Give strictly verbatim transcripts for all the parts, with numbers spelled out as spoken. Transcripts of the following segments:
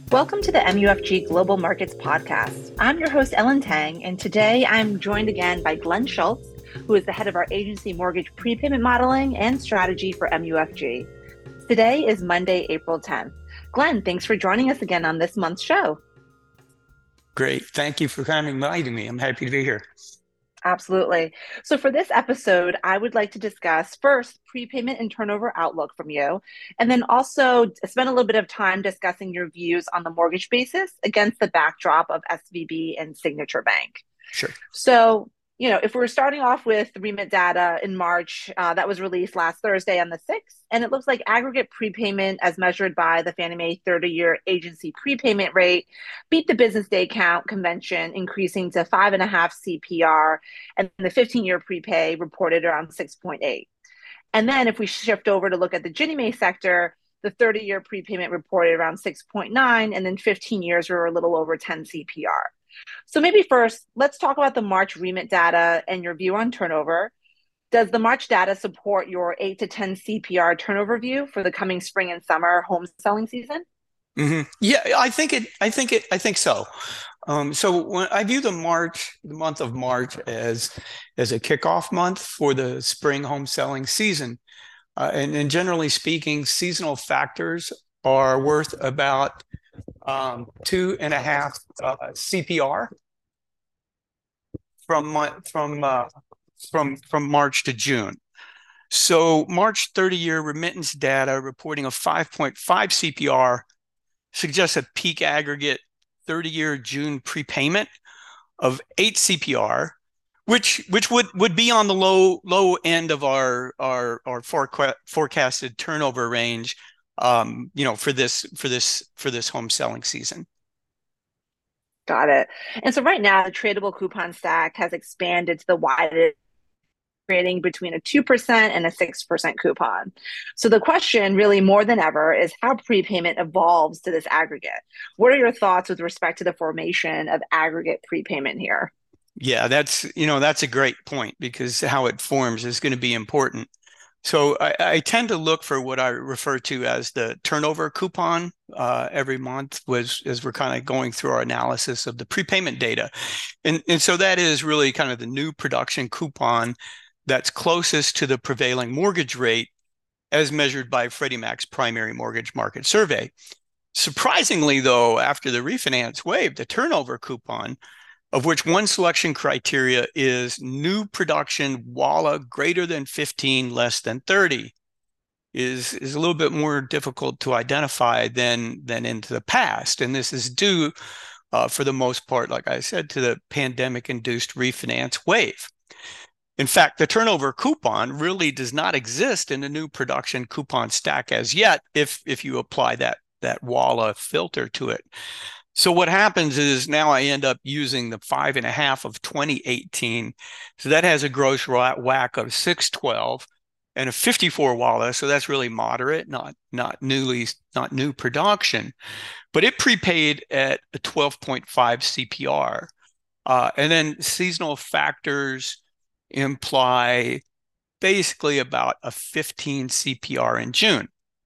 Welcome to the M U F G Global Markets Podcast. I'm your host, Ellen Tang, and today I'm joined again by Glenn Schultz, who is the head of our agency mortgage prepayment modeling and strategy for M U F G. Today is Monday, April tenth. Glenn, thanks for joining us again on this month's show. Great. Thank you for coming inviting me. I'm happy to be here. Absolutely. So for this episode, I would like to discuss first prepayment and turnover outlook from you, and then also spend a little bit of time discussing your views on the mortgage basis against the backdrop of S V B and Signature Bank. Sure. So, you know, if we're starting off with remit data in March, uh, that was released last Thursday on the sixth, and it looks like aggregate prepayment as measured by the Fannie Mae thirty-year agency prepayment rate beat the business day count convention, increasing to five and a half C P R, and the fifteen-year prepay reported around six point eight. And then if we shift over to look at the Ginnie Mae sector, the thirty-year prepayment reported around six point nine, and then fifteen years were a little over ten C P R. So maybe first, let's talk about the March remit data and your view on turnover. Does the March data support your eight to ten C P R turnover view for the coming spring and summer home selling season? Mm-hmm. Yeah, I think it. I think it. I think so. Um, so when I view the March, the month of March as as a kickoff month for the spring home selling season, uh, and, and generally speaking, seasonal factors are worth about um, two and a half uh, C P R from from uh, from from March to June. So March thirty-year remittance data reporting a five point five C P R suggests a peak aggregate thirty-year June prepayment of eight C P R, which which would, would be on the low low end of our our our forecasted turnover range, um, you know, for this for this for this home selling season. Got it. And so right now, the tradable coupon stack has expanded to the widest, trading between a two percent and a six percent coupon. So the question really more than ever is how prepayment evolves to this aggregate. What are your thoughts with respect to the formation of aggregate prepayment here? Yeah, that's, you know, that's a great point because how it forms is going to be important. So I, I tend to look for what I refer to as the turnover coupon uh, every month was as we're kind of going through our analysis of the prepayment data. And, and so that is really kind of the new production coupon that's closest to the prevailing mortgage rate as measured by Freddie Mac's primary mortgage market survey. Surprisingly, though, after the refinance wave, the turnover coupon, of which one selection criteria is new production W A L A greater than fifteen, less than thirty, is, is a little bit more difficult to identify than, than into the past. And this is due, uh, for the most part, like I said, to the pandemic-induced refinance wave. In fact, the turnover coupon really does not exist in the new production coupon stack as yet if, if you apply that, that W A L A filter to it. So what happens is now I end up using the five and a half of twenty eighteen. So that has a gross W A C of six twelve and a fifty-four W A L A. So that's really moderate, not, not newly, not new production, but it prepaid at a twelve point five C P R. Uh, and then seasonal factors imply basically about a fifteen C P R in June.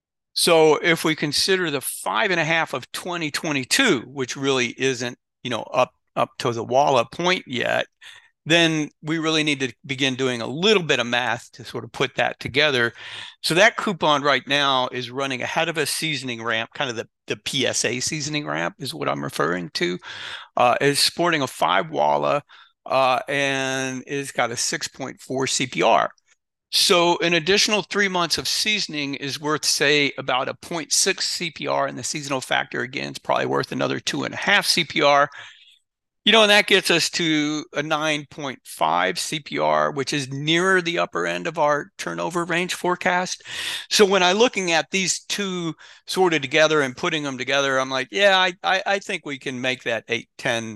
So if we consider the five and a half of twenty twenty-two, which really isn't, you know, up up to the W A L A point yet, then we really need to begin doing a little bit of math to sort of put that together. So that coupon right now is running ahead of a seasoning ramp, kind of the, the P S A seasoning ramp is what I'm referring to, uh, is sporting a five W A L A uh, and is got a six point four C P R. So an additional three months of seasoning is worth, say, about a zero point six C P R, and the seasonal factor, again, is probably worth another two and a half C P R. You know, and that gets us to a nine point five C P R, which is nearer the upper end of our turnover range forecast. So when I'm looking at these two sort of together and putting them together, I'm like, yeah, I, I, I think we can make that eight ten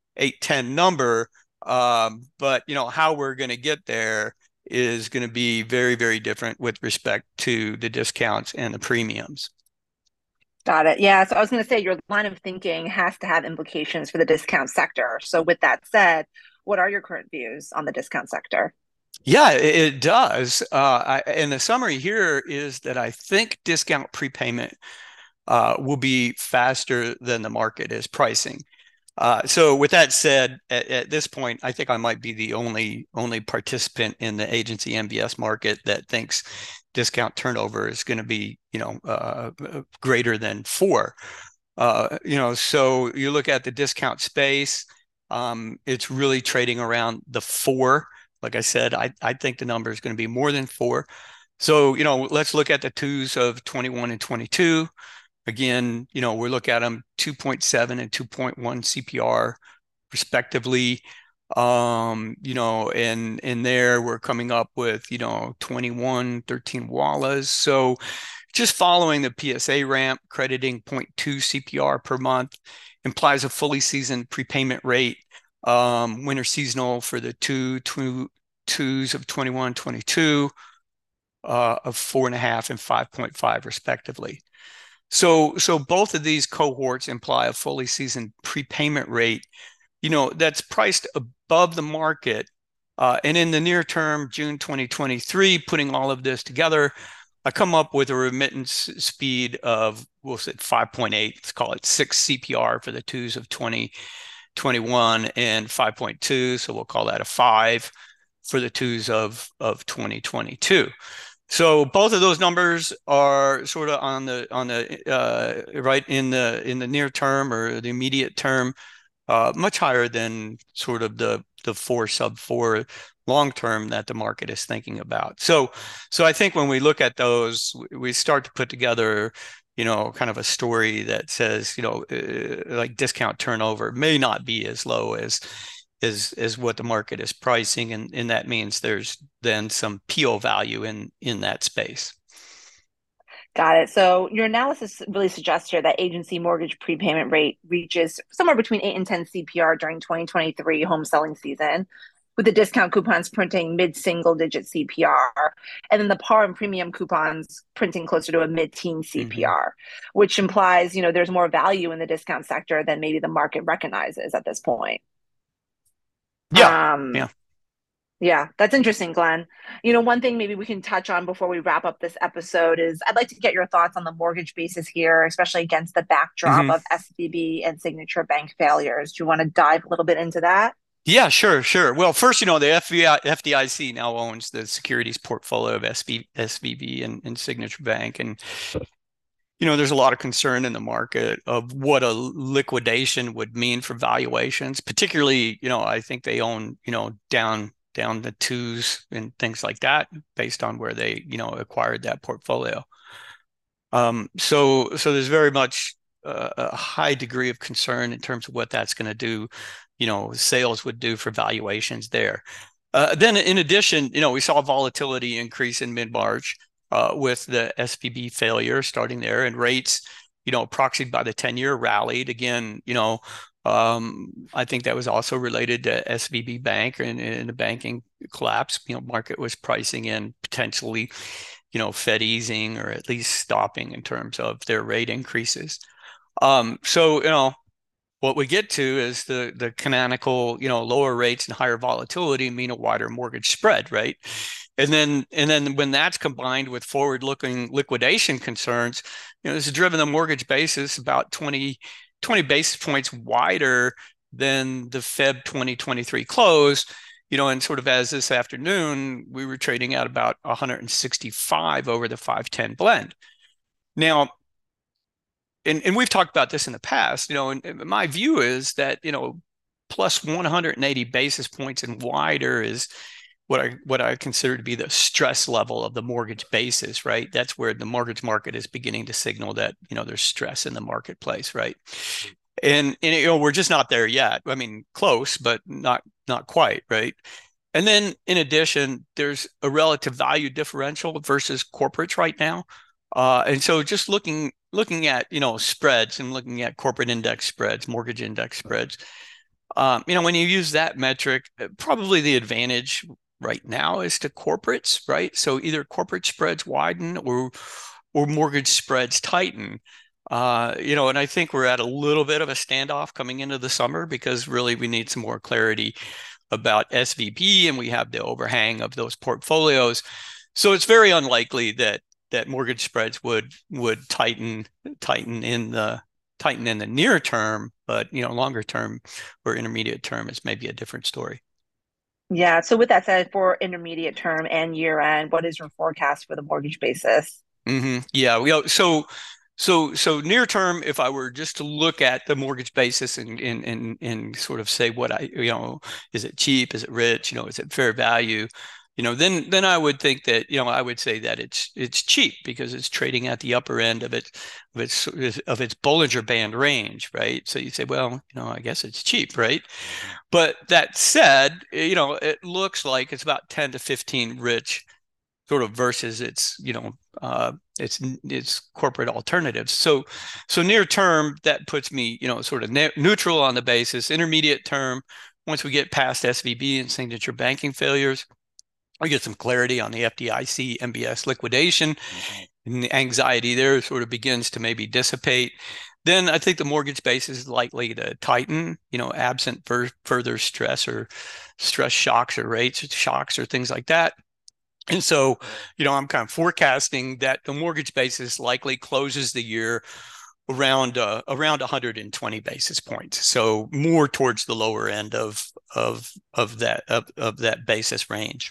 number. Um, but, you know, how we're going to get there is going to be very, very different with respect to the discounts and the premiums. Got it. Yeah. So I was going to say your line of thinking has to have implications for the discount sector. So with that said, what are your current views on the discount sector? Yeah, it, it does. Uh, I, and the summary here is that I think discount prepayment uh, will be faster than the market is pricing. Uh, so with that said, at, at this point, I think I might be the only only participant in the agency M B S market that thinks discount turnover is going to be, you know, uh, greater than four. Uh, you know, so you look at the discount space, um, it's really trading around the four. Like I said, I, I think the number is going to be more than four. So, you know, let's look at the twos of twenty-one and twenty-two. Again, you know, we look at them two point seven and two point one C P R respectively. Um, you know, and in there we're coming up with, you know, twenty-one, thirteen Wallas. So just following the P S A ramp, crediting zero point two C P R per month implies a fully seasoned prepayment rate, um, winter seasonal for the two, two twos of twenty-one, twenty-two, uh, of four and a half and five point five respectively. So, so both of these cohorts imply a fully seasoned prepayment rate, you know, that's priced above the market. Uh, and in the near term, June twenty twenty-three, putting all of this together, I come up with a remittance speed of, we'll say five point eight, let's call it six C P R for the twos of twenty twenty-one and five point two. So we'll call that a five for the twos of, of twenty twenty-two. So both of those numbers are sort of on the on the uh, right in the in the near term or the immediate term, uh, much higher than sort of the the four sub four long term that the market is thinking about. So so I think when we look at those, we start to put together, you know, kind of a story that says, you know, uh, like discount turnover may not be as low as is is what the market is pricing, and, and that means there's then some P O value in in that space. Got it. So your analysis really suggests here that agency mortgage prepayment rate reaches somewhere between eight and ten C P R during twenty twenty-three home selling season, with the discount coupons printing mid-single digit C P R, and then the par and premium coupons printing closer to a mid-teen C P R, mm-hmm. which implies, you know, there's more value in the discount sector than maybe the market recognizes at this point. Yeah. Um, yeah. Yeah, that's interesting, Glenn. You know, one thing maybe we can touch on before we wrap up this episode is I'd like to get your thoughts on the mortgage basis here, especially against the backdrop mm-hmm. of S V B and Signature Bank failures. Do you want to dive a little bit into that? Yeah, sure, sure. Well, first, you know, the F D I C now owns the securities portfolio of S V B and, and Signature Bank. And, you know, there's a lot of concern in the market of what a liquidation would mean for valuations, particularly, you know, I think they own, you know, down down the twos and things like that based on where they, you know, acquired that portfolio. Um, so, so there's very much uh, a high degree of concern in terms of what that's going to do, you know, sales would do for valuations there. Uh, then in addition, you know, we saw volatility increase in mid-March uh, with the S V B failure starting there, and rates, you know, proxied by the ten-year rallied again, you know, Um, I think that was also related to S V B Bank and, and the banking collapse. You know, market was pricing in potentially, you know, Fed easing or at least stopping in terms of their rate increases. Um, so, you know, what we get to is the the canonical, you know, lower rates and higher volatility mean a wider mortgage spread, right? And then and then when that's combined with forward-looking liquidation concerns, you know, this has driven the mortgage basis about twenty basis points wider than the February twenty twenty-three close, you know, and sort of as this afternoon, we were trading at about one hundred sixty-five over the five ten blend. Now, and, and we've talked about this in the past, you know, and, and my view is that, you know, plus one hundred eighty basis points and wider is what I what I consider to be the stress level of the mortgage basis, right? That's where the mortgage market is beginning to signal that, you know, there's stress in the marketplace, right? And, and you know, we're just not there yet. I mean, close, but not not quite, right? And then in addition, there's a relative value differential versus corporates right now. Uh, and so just looking looking at, you know, spreads and looking at corporate index spreads, mortgage index spreads, um, you know, when you use that metric, probably the advantage right now is to corporates, right? So either corporate spreads widen or or mortgage spreads tighten. Uh, you know, and I think we're at a little bit of a standoff coming into the summer because really we need some more clarity about S V B and we have the overhang of those portfolios. So it's very unlikely that, that mortgage spreads would would tighten tighten in the tighten in the near term, but you know, longer term or intermediate term is maybe a different story. Yeah. So with that said, for intermediate term and year end, what is your forecast for the mortgage basis? Mm-hmm. Yeah. We, so so so near term, if I were just to look at the mortgage basis and and and and sort of say what I, you know, is it cheap? Is it rich? You know, is it fair value? You know, then then I would think that, you know, I would say that it's it's cheap because it's trading at the upper end of its of its of its Bollinger Band range, right? So you say, well, you know, I guess it's cheap, right? But that said, you know, it looks like it's about ten to fifteen rich sort of versus its, you know, uh, its its corporate alternatives. So, so near term, that puts me, you know, sort of ne- neutral on the basis. Intermediate term, once we get past S V B and signature banking failures, we get some clarity on the F D I C M B S liquidation, and the anxiety there sort of begins to maybe dissipate. Then I think the mortgage base is likely to tighten, you know, absent for further stress or stress shocks or rates shocks or things like that. And so, you know, I'm kind of forecasting that the mortgage basis likely closes the year around uh, around one hundred twenty basis points. So more towards the lower end of of of that of, of that basis range.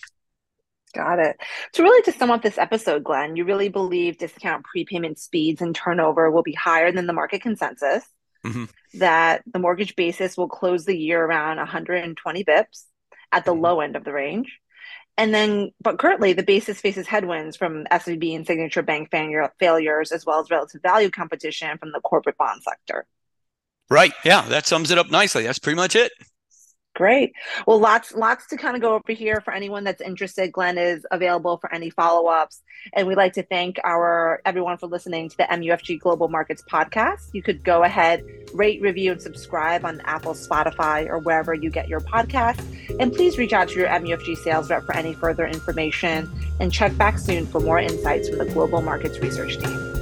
Got it. So really to sum up this episode, Glenn, you really believe discount prepayment speeds and turnover will be higher than the market consensus, Mm-hmm. that the mortgage basis will close the year around one hundred twenty bips at the Mm-hmm. low end of the range. And then, but currently the basis faces headwinds from S V B and signature bank failure, failures, as well as relative value competition from the corporate bond sector. Right. Yeah, that sums it up nicely. That's pretty much it. Great. Well, lots, lots to kind of go over here for anyone that's interested. Glenn is available for any follow-ups. And we'd like to thank our everyone for listening to the M U F G Global Markets podcast. You could go ahead, rate, review, and subscribe on Apple, Spotify, or wherever you get your podcasts. And please reach out to your M U F G sales rep for any further information. And check back soon for more insights from the Global Markets Research team.